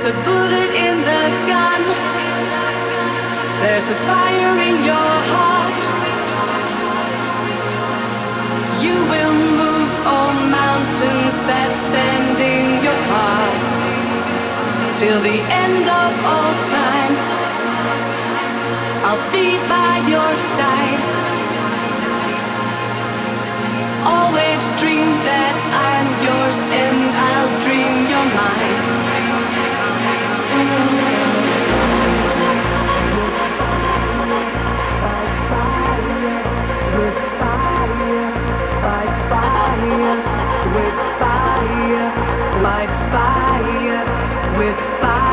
There's a bullet in the gun. There's a fire in your heart. You will move all mountains that stand in your path. Till the end of all time, I'll be by your side. Always dream that I'm yours and I'll dream you're mine. With fire, with fire, with fire.